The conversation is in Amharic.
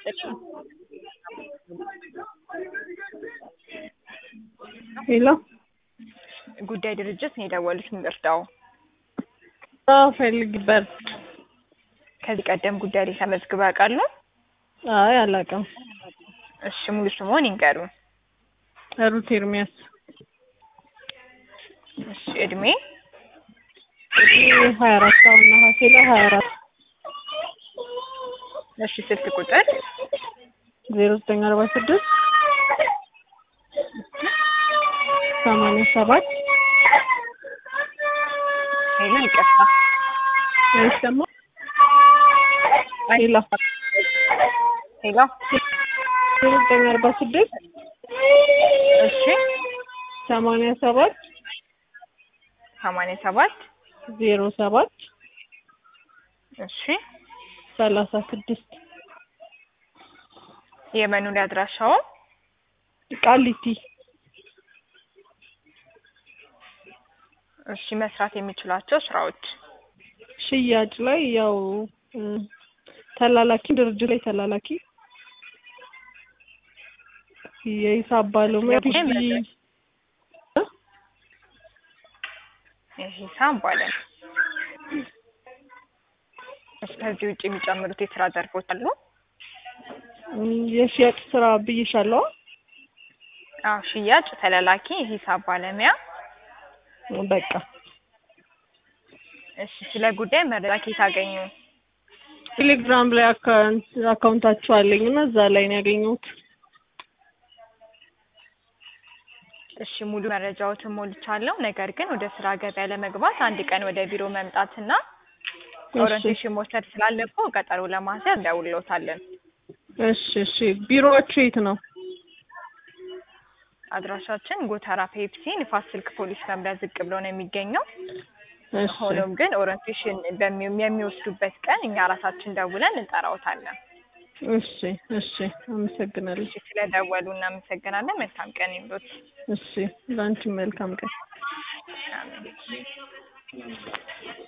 ሄሎ ጉዳይ ድርጅት ነው የደወሉት ምርዳው ፈልግበት ከዚህ ቀደም ጉዳይ ላይ ተመዝግበው ያውቃሉ? አይ አላውቅም። እሺ ሙሉ ስሙን ይንገሩን። ሩት ኤርሚያስ። እሺ እድሜ 24 አሁን ነሐሴ ላይ 24። እሺ ስልክ ቁጥር 0946 87 ሄሎ ይቅርታ አይሰማ ሄሎ ሄሎ 0946 እሺ 87 07 እሺ 36 የመኖሪያ አድራሻው ቃሊቲ። እሺ መስራት የሚችሏቸው ስራዎች ሽያጭ ላይ ያው ተላላኪ ድርጅት ላይ ተላላኪ የሂሳብ ባለሙያ የሂሳብ ባለሙያ። ከዚህ ውጭ የሚጨምሩት የስራ ዘርፎች አሉ? የሽያጭ ስራ ብይሻለሁ። አዎ ሽያጭ፣ ተላላኪ፣ የሂሳብ ባለሙያ። በቃ እሺ ስለ ጉዳይ መረጃ ከየት አገኙ? ቴሌግራም ላይ አካውንታችሁ አለኝ እና እዛ ላይ ነው ያገኘሁት። እሺ ሙሉ መረጃዎችን ሞልቻለሁ። ነገር ግን ወደ ስራ ገበያ ለመግባት አንድ ቀን ወደ ቢሮ መምጣትና ኦሪንቴሽን መውሰድ ስላለብዎ ቀጠሮ ለማስያዝ እንደውልዎታለን። እሺ ቢሮአችሁ የት ነው? አድራሻችን ጎተራ ፔፕሲ ንፋስ ስልክ ፖሊስ መምሪያ ዝቅ ብሎ ነው የሚገኘው። እሺ ሆኖም ግን ኦሪንቴሽን የሚወስዱበት ቀን እኛ ራሳችን ደውለን እንጠራዎታለን። እሺ አመሰግናለሁ። እሺ ስለደወሉ እናመሰግናለን። መልካም ቀን ይሁንልዎት። እሺ ላንቺ መልካም ቀን። አሜን።